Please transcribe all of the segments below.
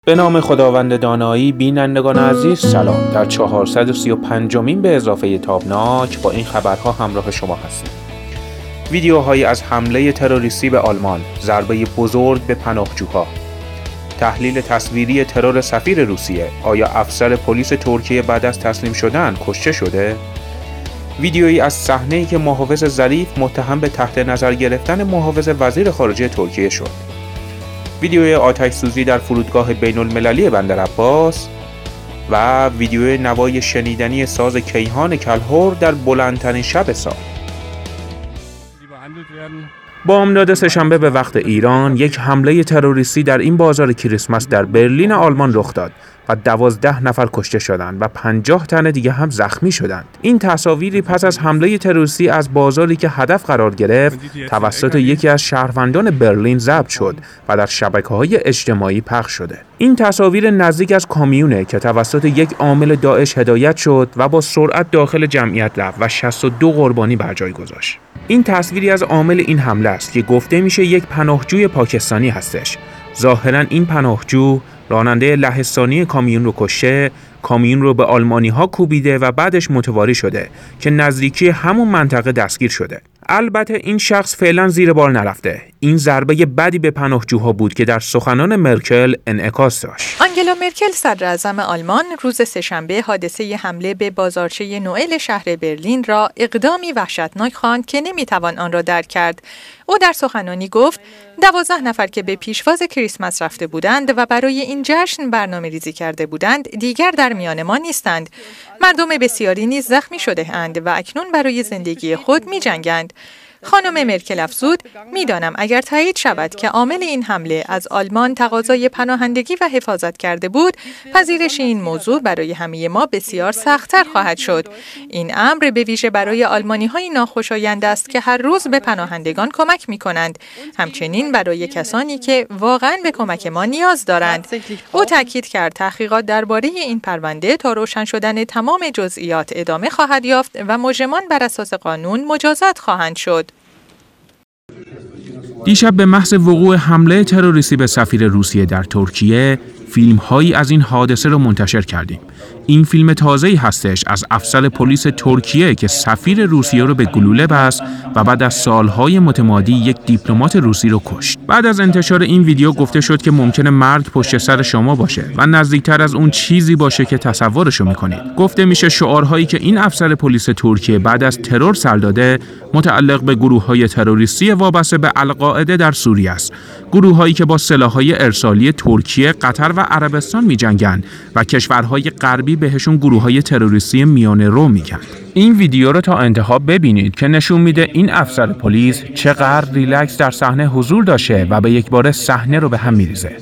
به نام خداوند دانایی. بینندگان عزیز سلام. در 435مین به اضافه تابناک با این خبرها همراه شما هستیم. ویدیوهایی از حمله تروریستی به آلمان، ضربه بزرگ به پناهجوها، تحلیل تصویری ترور سفیر روسیه، آیا افسر پلیس ترکیه بعد از تسلیم شدن کشته شده؟ ویدیویی از صحنه‌ای که محافظ ظریف متهم به تحت نظر گرفتن محافظ وزیر خارجه ترکیه شد. ویدیوی آتش سوزی در فرودگاه بین المللی بندر عباس و ویدیوی نوای شنیدنی ساز کیهان کلهر در بلندترین شب سال. بامداد سه‌شنبه به وقت ایران یک حمله تروریستی در این بازار کریسمس در برلین آلمان رخ داد و 12 نفر کشته شدند و 50 تن دیگه هم زخمی شدند. این تصاویری پس از حمله تروریستی از بازاری که هدف قرار گرفت توسط یکی از شهروندان برلین ضبط شد و در شبکه‌های اجتماعی پخش شده. این تصاویر نزدیک از کامیونه که توسط یک عامل داعش هدایت شد و با سرعت داخل جمعیت رفت و 62 قربانی بر جای گذاشت. این تصویری از عامل این حمله است که گفته میشه یک پناهجوی پاکستانی هستش. ظاهراً این پناهجو راننده لهستانی کامیون رو کشته، کامیون رو به آلمانی‌ها کوبیده و بعدش متواری شده که نزدیکی همون منطقه دستگیر شده. البته این شخص فعلا زیر بار نرفته. این ضربه بدی به پناهجوها بود که در سخنان مرکل انعکاس داشت. آنگلا مرکل صدراعظم آلمان روز سه‌شنبه حادثه حمله به بازارچه نوئل شهر برلین را اقدامی وحشتناک خواند که نمیتوان آن را درک کرد. او در سخنانی گفت 12 نفر که به پیشواز کریسمس رفته بودند و برای این جشن برنامه‌ریزی کرده بودند دیگر در میان ما نیستند. مردم بسیاری نیز زخمی شده اند و اکنون برای زندگی خود می‌جنگند. خانم مرکل افزود: میدانم اگر تایید شود که عامل این حمله از آلمان تقاضای پناهندگی و حفاظت کرده بود، پذیرش این موضوع برای همه ما بسیار سخت‌تر خواهد شد. این امر به ویژه برای آلمانی‌های ناخوشایند است که هر روز به پناهندگان کمک می‌کنند، همچنین برای کسانی که واقعاً به کمک ما نیاز دارند. او تاکید کرد تحقیقات درباره این پرونده تا روشن شدن تمام جزئیات ادامه خواهد یافت و مجرمان بر اساس قانون مجازات خواهند شد. دیشب به محض وقوع حمله تروریستی به سفیر روسیه در ترکیه، فیلم‌هایی از این حادثه را منتشر کردیم. این فیلم تازه‌ای هستش از افسر پلیس ترکیه که سفیر روسیه رو به گلوله بست و بعد از سالهای متمادی یک دیپلمات روسی رو کشت. بعد از انتشار این ویدیو گفته شد که ممکنه مرگ پشت سر شما باشه و نزدیکتر از اون چیزی باشه که تصورشو می‌کنید. گفته میشه شعارهایی که این افسر پلیس ترکیه بعد از ترور سر داده متعلق به گروه‌های تروریستی وابسته به القاعده در سوریه است. گروه‌هایی که با سلاح‌های ارسالی ترکیه، قطر و عربستان می‌جنگن و کشورهای غربی بهشون گروه‌های تروریستی میانه رو میگن. این ویدیو رو تا انتها ببینید که نشون میده این افسر پلیس چقدر ریلکس در صحنه حضور داشته و به یک بار صحنه رو به هم میریزه.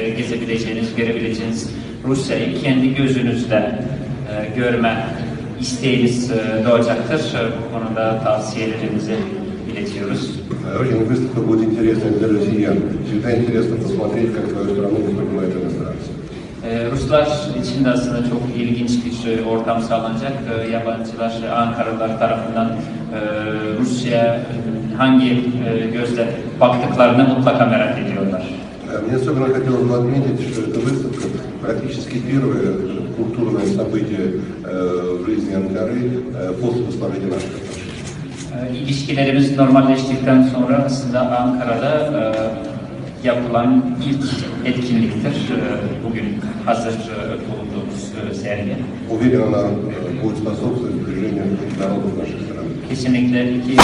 Очень выставка будет интересна для россиян. Всегда интересно посмотреть, как твою страну воспринимают иностранцы. Ruslar için de aslında çok ilginç bir ortam sağlanacak. Yabancılar, Ankaralılar tarafından Rusya hangi gözle baktıklarını mutlaka merak ediyorlar. Мне особенно хотелось бы отметить, что эта выставка практически первое культурное событие в жизни Анкары после восстановления наших отношений. İlişkilerimiz normalleştikten sonra aslında Ankara'da yapılan ilk etkinliktir. Bugün hazır bulunduğumuz sergi. Уверен, она будет способствовать сближению народов нашей страны. Kesinlikle iki.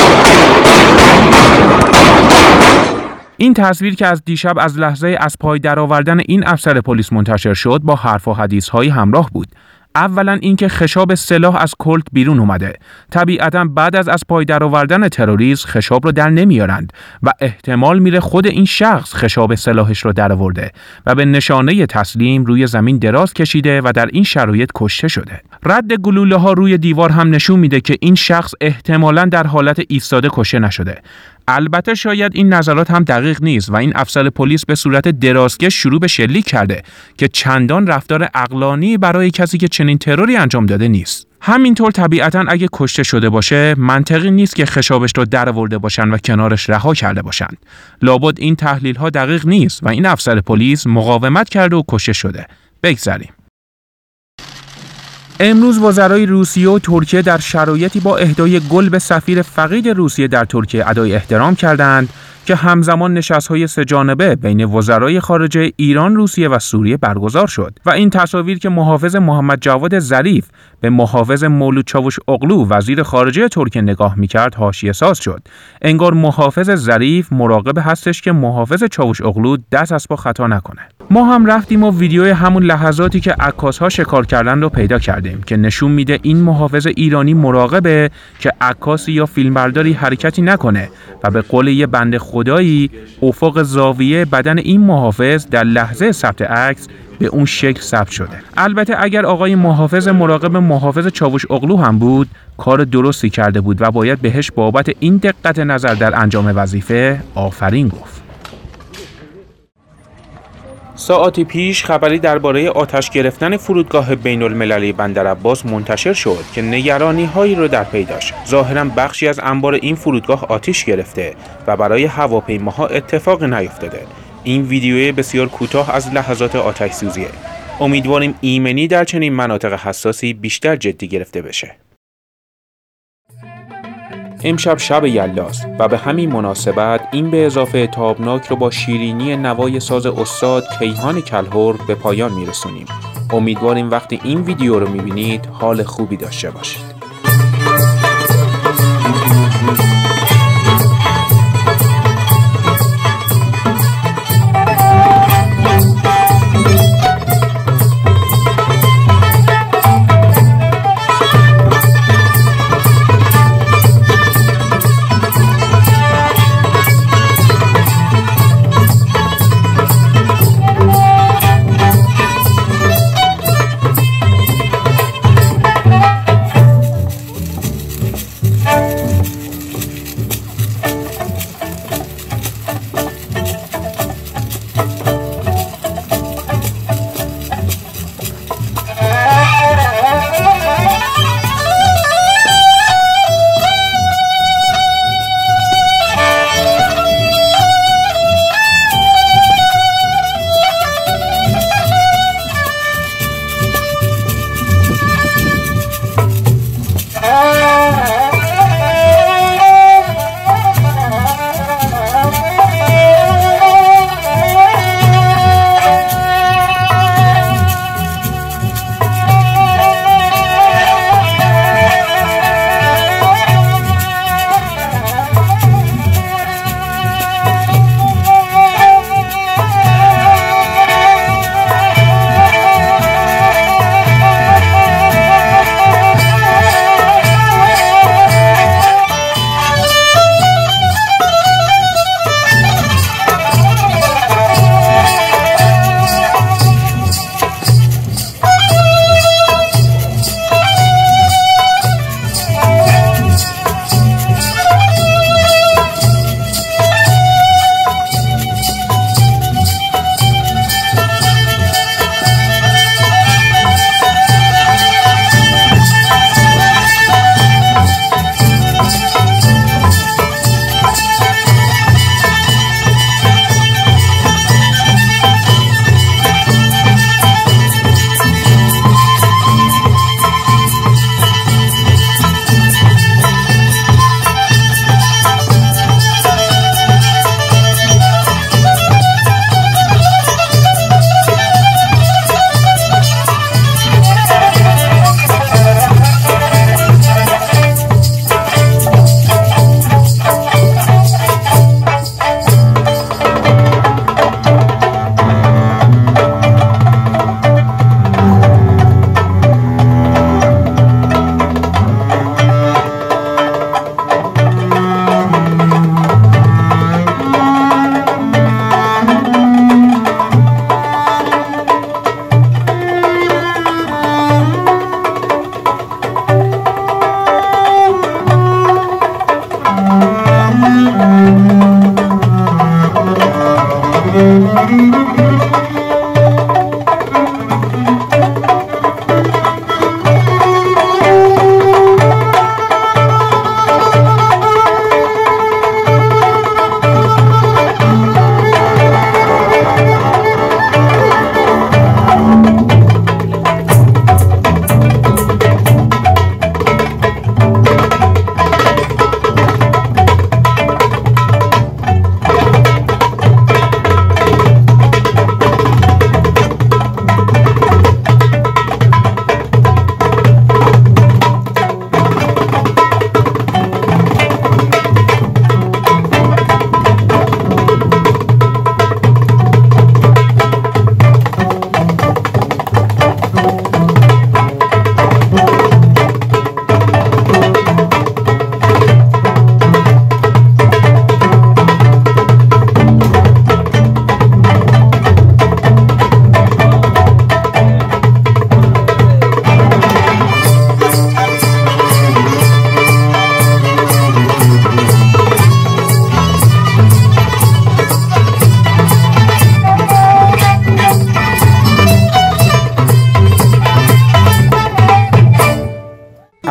این تصویر که از دیشب از لحظه از پای درآوردن این افسر پلیس منتشر شد با حرف و حدیث‌های همراه بود. اولا اینکه خشاب سلاح از کلت بیرون اومده. طبیعتاً بعد از پای درآوردن تروریسم خشاب رو در نمیارند و احتمال میره خود این شخص خشاب سلاحش رو درآورده و به نشانه تسلیم روی زمین دراز کشیده و در این شرایط کشته شده. رد گلوله ها روی دیوار هم نشون میده که این شخص احتمالاً در حالت ایستاده کشته نشده. البته شاید این نظرات هم دقیق نیست و این افسر پلیس به صورت درازکش شروع به شلیک کرده که چندان رفتار عقلانی برای کسی که چنین تروری انجام داده نیست. همینطور طبیعتاً اگه کشته شده باشه منطقی نیست که خشابش رو درآورده باشن و کنارش رها کرده باشن. لابد این تحلیل ها دقیق نیست و این افسر پلیس مقاومت کرده و کشته شده. بگذریم. امروز وزرای روسیه و ترکیه در شرایطی با اهدای گل به سفیر فقید روسیه در ترکیه ادای احترام کردند که همزمان نشست‌های سه‌جانبه بین وزرای خارجه ایران، روسیه و سوریه برگزار شد و این تصاویر که محافظ محمد جواد ظریف به محافظ مولود چاوشاغلو وزیر خارجه ترکیه نگاه می‌کرد حاشیه‌ساز شد. انگار محافظ ظریف مراقب هستش که محافظ چاوشاغلو دست از پا خطا نکنه. ما هم رفتیم و ویدیوی همون لحظاتی که عکاس‌ها شکار کردن رو پیدا کردیم که نشون میده این محافظ ایرانی مراقبه که عکاسی یا فیلمبرداری حرکتی نکنه و به قول یه بنده خدایی افق زاویه بدن این محافظ در لحظه ثبت عکس به اون شکل ثبت شده. البته اگر آقای محافظ مراقب محافظ چاوشاغلو هم بود کار درستی کرده بود و باید بهش بابت این دقت نظر در انجام وظیفه آفرین گفت. ساعتی پیش خبری درباره آتش گرفتن فرودگاه بین‌المللی بندرعباس منتشر شد که نگرانی‌هایی رو در پی داشت. ظاهراً بخشی از انبار این فرودگاه آتش گرفته و برای هواپیماها اتفاقی نیفتاده. این ویدیوی بسیار کوتاه از لحظات آتش‌سوزیه. امیدواریم ایمنی در چنین مناطق حساسی بیشتر جدی گرفته بشه. امشب شب یلداست و به همین مناسبت این به اضافه تابناک رو با شیرینی نوای ساز استاد کیهان کلهر به پایان میرسونیم. امیدواریم وقتی این ویدیو رو میبینید حال خوبی داشته باشید.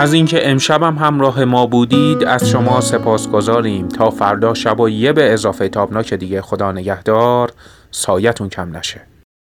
از اینکه امشبم همراه ما بودید از شما سپاسگزاریم. تا فردا شب و یه به اضافه تابناک دیگه. خدا نگهدار، سایتون کم نشه.